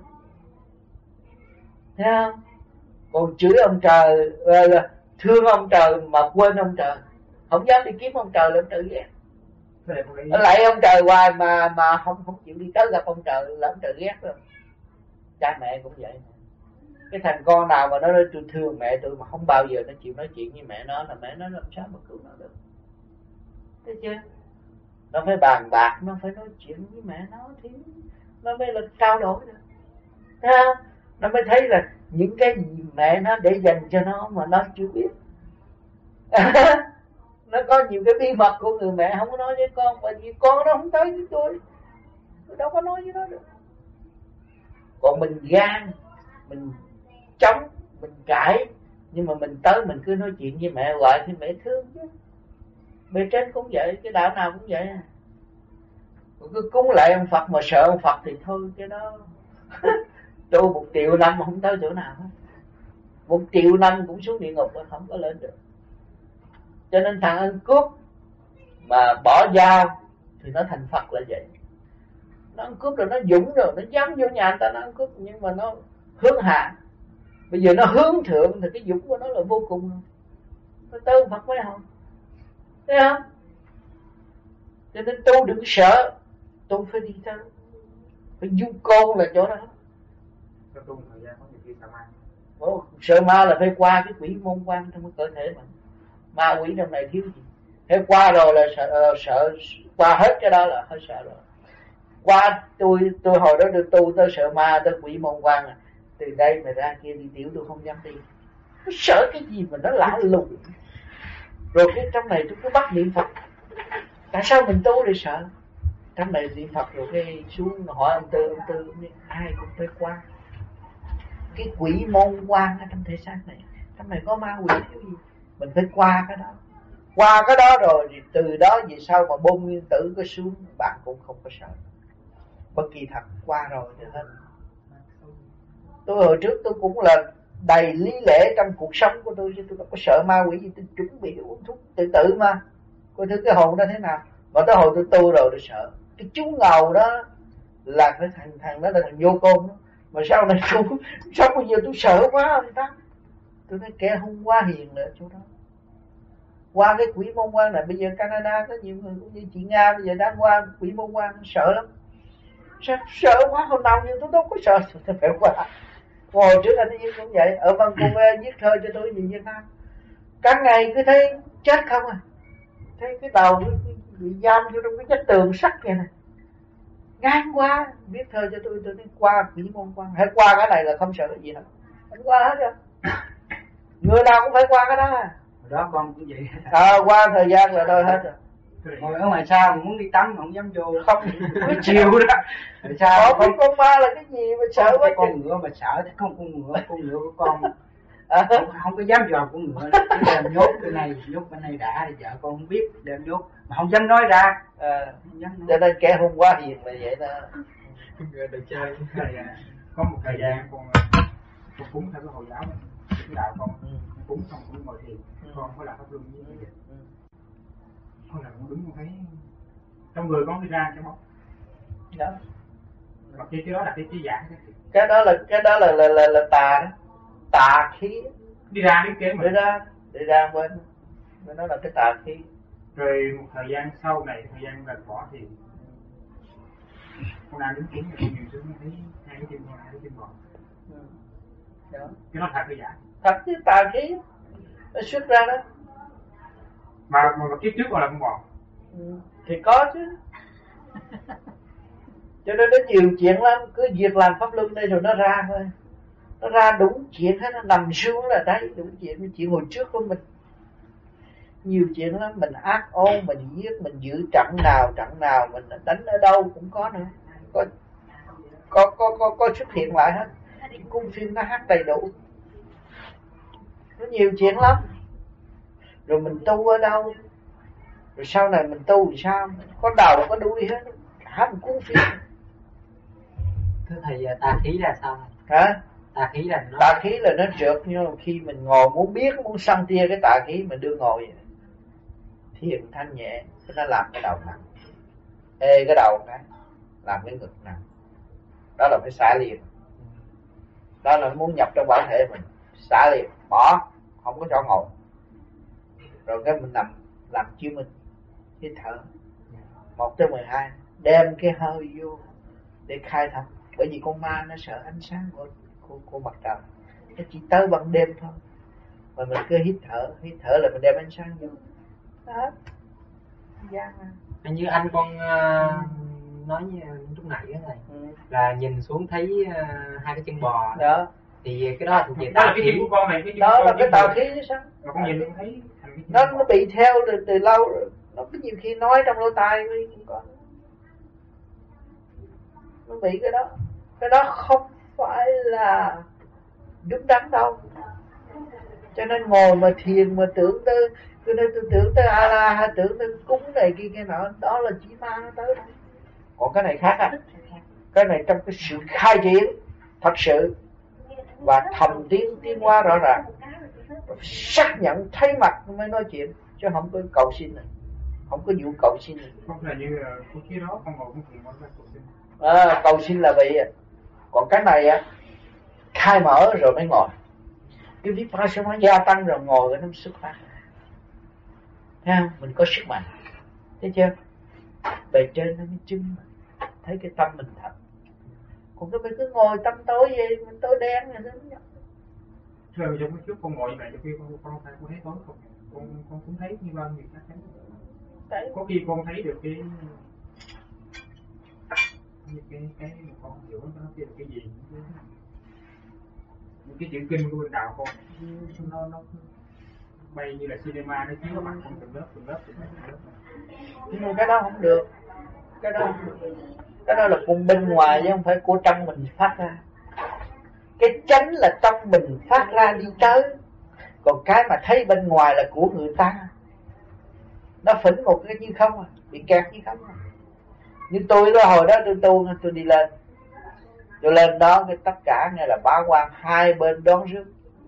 Thấy không? Còn chửi ông trời là thương ông trời mà quên ông trời, không dám đi kiếm ông trời là ông trời ghét. Lại ông trời hoài mà không chịu đi tới gặp ông trời là ông trời ghét rồi. Cha mẹ cũng vậy. Cái thằng con nào mà nó nói tôi thương mẹ tôi mà không bao giờ nó chịu nói chuyện với mẹ nó là mẹ nó làm sao mà cứu nó được. Thấy chưa? Nó phải bàn bạc, nó phải nói chuyện với mẹ nó thì nó mới là trao đổi được. Thấy không? Nó mới thấy là những cái gì mẹ nó để dành cho nó mà nó chưa biết. Nó có nhiều cái bí mật của người mẹ không có nói với con, bởi vì con nó không tới với tôi đâu có nói với nó được. Còn mình gan, mình chống, mình cãi, nhưng mà mình tới mình cứ nói chuyện với mẹ hoài thì mẹ thương chứ. Bề trên cũng vậy, cái đạo nào cũng vậy. Cứ cúng lại ông Phật mà sợ ông Phật thì thôi, cái đó tu 1 triệu năm mà không tới chỗ nào hết. 1 triệu năm cũng xuống địa ngục mà không có lên được. Cho nên thằng ăn cướp mà bỏ dao thì nó thành Phật là vậy. Nó ăn cướp rồi nó dũng rồi, nó dám vô nhà người ta nó ăn cướp, nhưng mà nó hướng hạ. Bây giờ nó hướng thượng thì cái dũng của nó là vô cùng. Nó tới Phật mới không. Thấy không? Cho nên tu đừng sợ, tu phải đi tới. Phải du côn là chỗ đó. Tu thời gian có nhiều khi sợ ma. Sợ ma là phải qua cái quỷ môn quan trong cái cơ thể mình. Ma quỷ trong này thiếu gì. Thế qua rồi là sợ qua hết cái đó là hơi sợ rồi. Qua tôi hồi đó tôi tu tôi sợ ma tôi quỷ môn quan à. Từ đây mà ra kia đi tiểu tôi không dám đi. Tôi sợ cái gì mà nó lạ lùng. Rồi cái trong này tôi cứ bắt niệm Phật. Tại sao mình tu để sợ? Trong này niệm Phật rồi cái xuống hỏi ông Tư ai cũng phải qua cái quỷ môn quan ở trong thể xác này. Trong này có ma quỷ cái gì mình phải qua cái đó. Qua cái đó rồi thì từ đó về sau mà bom nguyên tử có xuống bạn cũng không có sợ. Bất kỳ thật qua rồi thì hết. Tôi hồi trước tôi cũng là đầy lý lẽ trong cuộc sống của tôi, chứ tôi đâu có sợ ma quỷ gì. Tôi chuẩn bị uống thuốc tự tử mà. Coi thử cái hồn đó thế nào. Mà tới hồi tôi tu rồi tôi sợ. Cái chú ngầu đó là cái thằng đó là thằng vô côn đó. Mà sau này sao bây giờ tôi sợ quá ông ta. Tôi nói kẻ hôm qua hiền nữa chỗ đó. Qua cái quỷ môn quan này bây giờ Canada có nhiều người cũng như chị Nga bây giờ đang qua quỷ môn quan sợ lắm. Sợ quá hồi nào nhưng tôi đâu có sợ. Tôi phải qua. Hồi trước anh ấy cũng vậy. Ở văn cung viết thơ cho tôi về Việt Nam. Cả ngày cứ thấy chết không à. Thấy cái đầu bị giam vô trong cái chất tường sắt vậy này. Ngang qua viết thơ cho tôi nói qua quỷ môn quan. Hãy qua cái này là không sợ cái gì hết. Anh qua hết rồi. Người nào cũng phải qua cái đó à. Đó con cũng vậy. Qua thời gian là đôi hết rồi. Ngồi ở ngoài sao muốn đi tắm không dám vô. Không mới chiều đó. Sao không con ma là cái gì mà sợ quá. Con ngựa mà sợ thì không con ngựa của con. Không có dám dò con ngựa. Đem nhốt cái này nhốt cái này đã thì vợ con không biết đem nhốt mà không dám nói ra. Cho nên kẻ hôm qua hiền là vậy đó. Để chơi. Có một thời gian con cúng theo cái Hồi giáo này. Cái đạo con cúng xong cũng ngồi thiền. Con có làm pháp luân như vậy. Con làm con đứng con thấy trong người con đi ra cái bóng. Đó. Mà cái đó là cái giả. Cái đó là tà đó. Tà khí. Đi ra đến kế mà. Đi ra bên nó là cái tà khí. Rồi một thời gian sau này, thời gian gần bỏ thì con đang đứng kiếm thì con nhìn xuống thấy hai cái chân con, hai cái chân bò. Cái đó thật hay giả? Thật chứ, tà khí nó xuất ra đó. Mà kiếp trước còn là con bò. Thì có chứ. Cho nên nó nhiều chuyện lắm. Cứ việc làm pháp luân đây rồi nó ra thôi. Nó ra đủ chuyện hết. Nó nằm xuống là thấy đủ chuyện. Chuyện hồi trước của mình nhiều chuyện lắm. Mình ác ôn, mình giết, mình giữ trận nào, mình đánh ở đâu cũng có nữa. Có xuất hiện lại hết. Cung phim nó hát đầy đủ. Nó nhiều chuyện lắm. Rồi mình tu ở đâu, rồi sau này mình tu thì sao, có đầu có đuôi hết, cả một cuốn phim. Thưa thầy, tà khí là sao? Hả? Tà khí là nó trượt. Nhưng mà khi mình ngồi muốn biết, muốn săn tia cái tà khí, mình đưa ngồi vậy. Thiền thanh nhẹ, nó làm cái đầu nặng. Ê cái đầu cái làm cái ngực nặng. Đó là phải xả liền. Đó là muốn nhập trong bản thể mình. Xả liền, bỏ, không có cho ngồi. Rồi cái mình nằm làm chiếu mình hít thở 1 tới 12, đem cái hơi vô để khai thông. Bởi vì con ma nó sợ ánh sáng của mặt trời, nó chỉ tới ban đêm thôi. Mà mình cứ hít thở là mình đem ánh sáng vô đó. Như anh con nói lúc nãy đó này, là nhìn xuống thấy hai cái chân bò đó. Thì cái đó thuộc về tà khí của con này, đó là cái tà khí đó sao? Mà con nhìn thấy nó bị theo từ lâu rồi. Nó có nhiều khi nói trong lỗ tai cũng có. Nó bị cái đó không phải là đúng đắn đâu. Cho nên ngồi mà thiền mà tưởng tới, tôi tưởng tới Allah hay tưởng tới cúng này kia nọ, đó là chỉ ma nó tới thôi. Còn cái này khác à. Cái này trong cái sự khai triển thật sự và thầm tiến hóa rõ ràng, xác nhận thấy mặt mới nói chuyện, chứ không có cầu xin này, không có vụ cầu xin này. Không là như cái đó con ngồi cũng thiền con cầu xin. Cầu xin là vậy. Còn cái này á, khai mở rồi mới ngồi. Cái vipassana gia tăng rồi ngồi cái nó xuất phát. Thấy không? Mình có sức mạnh. Thấy chưa? Bề trên nó mới chứng. Thấy cái tâm mình thật. Còn cái mình cứ ngồi tâm tối vậy, mình tối đen rồi đó. Rồi trong cái trước con ngồi như vậy, khi con thấy tối không? Con cũng thấy như bao người ta thấy. Có khi con thấy được cái con hiểu nó kêu là cái gì, những cái chữ kinh của bên đạo con nó bay như là cinema, nó chiếu mặt con từng lớp. Nhưng mà cái đó không được, cái đó là của bên ngoài chứ không phải của trong mình phát ra. Cái chánh là trong mình phát ra đi tới, còn cái mà thấy bên ngoài là của người ta. Nó phỉnh một cái như không à, bị kẹt như không à. Như tôi đó, hồi đó tôi tu, tôi đi lên, tôi lên đó cái tất cả nghe là bá quan hai bên đón rước,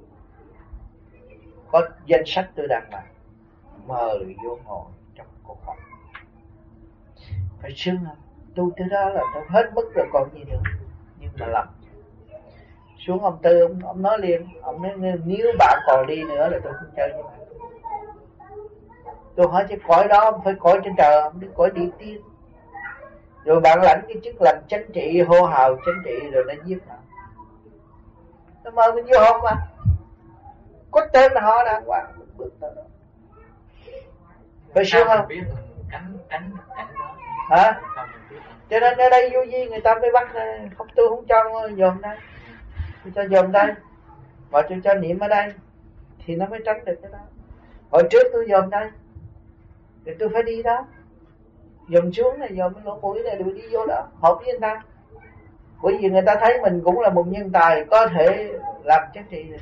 có danh sách tôi đăng lại, mời vô ngồi trong cuộc họp. Phải xưng à, tu tới đó là tôi hết mức rồi còn gì nữa. Nhưng mà lầm xuống ông Tư, ông nói liền, ông nói nếu bạn còn đi nữa là tôi không chơi với bạn. Tôi hỏi chứ cõi đó không phải cõi trên trời, không đi cõi địa tiên. Rồi bạn lãnh cái chức làm chánh trị, hô hào chánh trị rồi nó giết bạn. Nó mời mình vô hồn mà, có tên là họ đàng hoàng, bước tới đó. Phải sướng không? Cánh đó. Hả? Cho nên ở đây vô vi người ta mới bắt, không, tôi không cho dồn đây, tôi cho dồn đây, mà tôi cho niệm ở đây thì nó mới tránh được cái đó. Hồi trước tôi dồn đây thì tôi phải đi đó, dồn xuống này, dồn cái lỗ mũi này rồi đi vô đó hợp với người ta. Bởi vì người ta thấy mình cũng là một nhân tài có thể làm chánh trị được,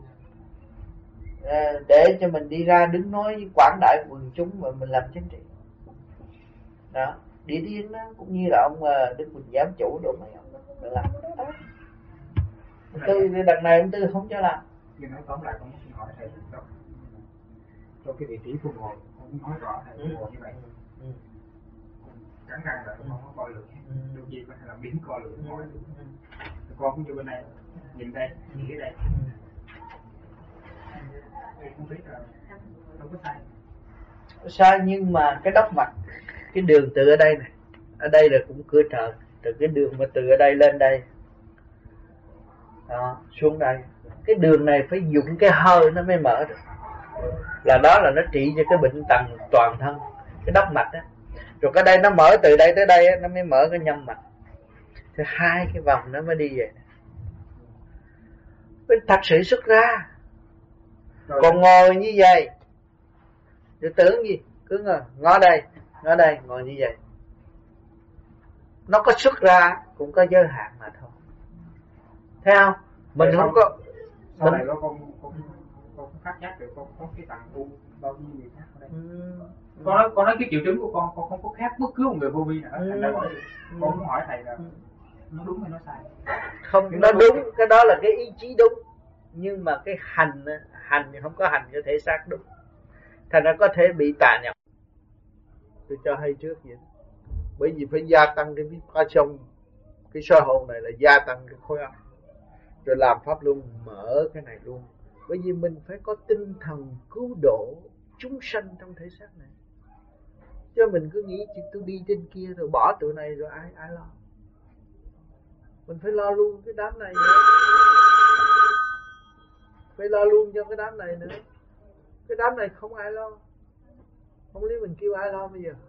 để cho mình đi ra đứng nói với quảng đại quần chúng mà mình làm chánh trị đó. Địa tiên đó cũng như là ông Đức Quỳnh Giám Chủ đồ mấy ông đó làm đó. Tôi đợt này ông Tư không cho làm. Nhưng nói tóm lại con muốn hỏi thầy đó, cho cái vị trí của ngồi con muốn nói rõ thầy ngồi như vậy, cắn răng là con không có coi lượng, được gì có thể làm biến coi lượng ngồi. Con cũng như bên này nhìn đây, nhìn đây, không biết là không có sai. Sai, nhưng mà cái đốc mạch, cái đường từ ở đây này, ở đây là cũng cửa trời, từ cái đường mà từ ở đây lên đây đó, xuống đây, cái đường này phải dùng cái hơi nó mới mở được, là đó là nó trị cho cái bệnh tật toàn thân, cái đốc mạch đó. Rồi cái đây nó mở từ đây tới đây nó mới mở cái nhâm mạch, thì hai cái vòng nó mới đi về. Bên thật sự xuất ra. Còn ngồi như vậy thì tưởng gì, cứ ngó đây ngồi như vậy, nó có xuất ra cũng có giới hạn mà thôi, thấy không? Mình không có. Sau này con phát giác được con có cái tạng tu bao nhiêu người khác ở đây. Con nói cái triệu chứng của con không có khác bất cứ một người vô vi nào. Thành ra con muốn hỏi thầy là nó đúng hay nó sai? Không, nó đúng, cái đó là cái ý chí đúng, nhưng mà cái hành thì không có hành có thể xác đúng, thành ra có thể bị tà nhập. Tôi cho hay trước vậy, bởi vì phải gia tăng cái vibration, cái soi hồn này là gia tăng cái khối óc, rồi làm pháp luân mở cái này luôn. Bởi vì mình phải có tinh thần cứu độ chúng sanh trong thể xác này, chứ mình cứ nghĩ tôi đi trên kia rồi bỏ tụi này rồi ai lo. Mình phải lo luôn cái đám này nữa, phải lo luôn cho cái đám này nữa. Cái đám này không ai lo, không lý mình kêu ai lo bây giờ.